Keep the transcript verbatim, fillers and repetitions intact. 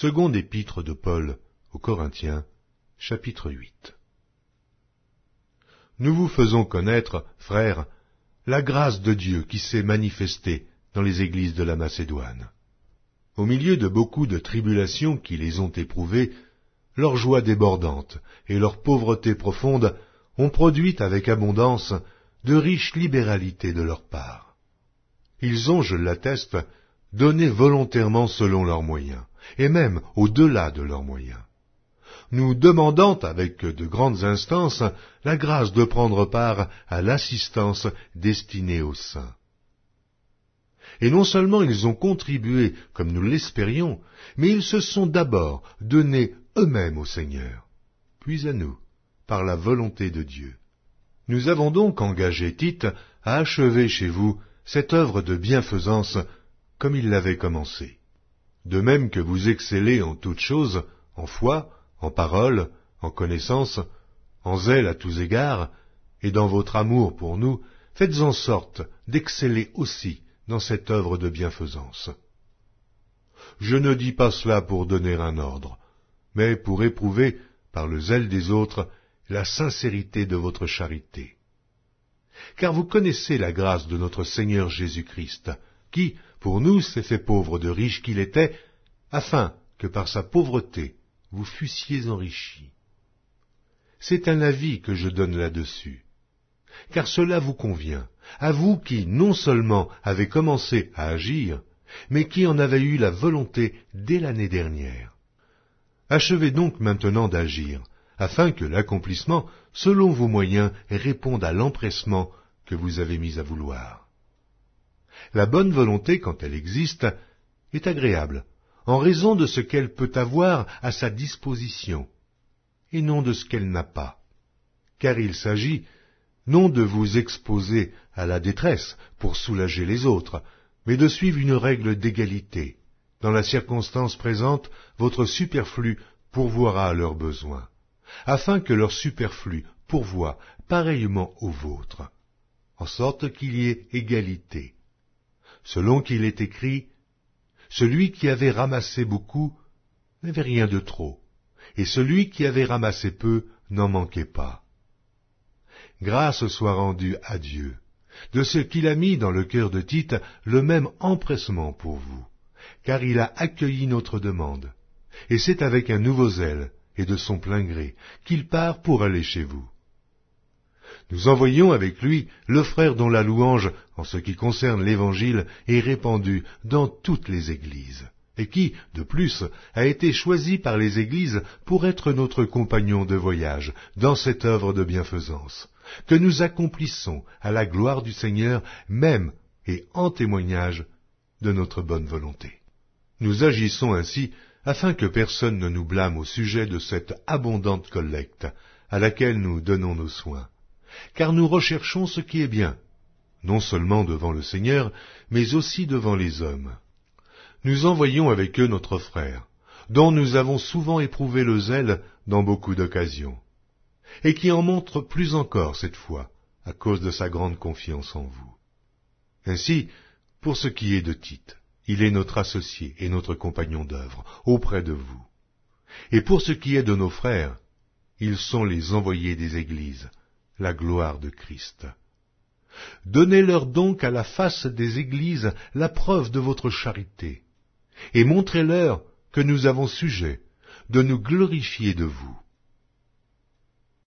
Seconde épître de Paul aux Corinthiens, chapitre huit. Nous vous faisons connaître, frères, la grâce de Dieu qui s'est manifestée dans les églises de la Macédoine. Au milieu de beaucoup de tribulations qui les ont éprouvées, leur joie débordante et leur pauvreté profonde ont produit avec abondance de riches libéralités de leur part. Ils ont, je l'atteste, donné volontairement selon leurs moyens, et même au-delà de leurs moyens, nous demandant avec de grandes instances la grâce de prendre part à l'assistance destinée aux saints. Et non seulement ils ont contribué comme nous l'espérions, mais ils se sont d'abord donnés eux-mêmes au Seigneur, puis à nous, par la volonté de Dieu. Nous avons donc engagé Tite à achever chez vous cette œuvre de bienfaisance comme il l'avait commencé. De même que vous excellez en toutes choses, en foi, en parole, en connaissance, en zèle à tous égards, et dans votre amour pour nous, faites en sorte d'exceller aussi dans cette œuvre de bienfaisance. Je ne dis pas cela pour donner un ordre, mais pour éprouver, par le zèle des autres, la sincérité de votre charité. Car vous connaissez la grâce de notre Seigneur Jésus-Christ, qui, pour nous, s'est fait pauvre de riche qu'il était, afin que par sa pauvreté, vous fussiez enrichis. C'est un avis que je donne là-dessus, car cela vous convient, à vous qui, non seulement avez commencé à agir, mais qui en avez eu la volonté dès l'année dernière. Achevez donc maintenant d'agir, afin que l'accomplissement, selon vos moyens, réponde à l'empressement que vous avez mis à vouloir. La bonne volonté, quand elle existe, est agréable, en raison de ce qu'elle peut avoir à sa disposition, et non de ce qu'elle n'a pas. Car il s'agit non de vous exposer à la détresse pour soulager les autres, mais de suivre une règle d'égalité. Dans la circonstance présente, votre superflu pourvoira à leurs besoins, afin que leur superflu pourvoie pareillement au vôtre, en sorte qu'il y ait égalité. Selon qu'il est écrit, « Celui qui avait ramassé beaucoup n'avait rien de trop, et celui qui avait ramassé peu n'en manquait pas. » Grâce soit rendue à Dieu, de ce qu'il a mis dans le cœur de Tite le même empressement pour vous, car il a accueilli notre demande, et c'est avec un nouveau zèle et de son plein gré qu'il part pour aller chez vous. Nous envoyons avec lui le frère dont la louange, en ce qui concerne l'Évangile, est répandue dans toutes les églises, et qui, de plus, a été choisi par les églises pour être notre compagnon de voyage dans cette œuvre de bienfaisance, que nous accomplissons à la gloire du Seigneur, même et en témoignage de notre bonne volonté. Nous agissons ainsi afin que personne ne nous blâme au sujet de cette abondante collecte à laquelle nous donnons nos soins, car nous recherchons ce qui est bien, non seulement devant le Seigneur, mais aussi devant les hommes. Nous envoyons avec eux notre frère, dont nous avons souvent éprouvé le zèle dans beaucoup d'occasions, et qui en montre plus encore cette fois, à cause de sa grande confiance en vous. Ainsi, pour ce qui est de Tite, il est notre associé et notre compagnon d'œuvre auprès de vous. Et pour ce qui est de nos frères, ils sont les envoyés des églises, la gloire de Christ. Donnez-leur donc à la face des églises la preuve de votre charité, et montrez-leur que nous avons sujet de nous glorifier de vous.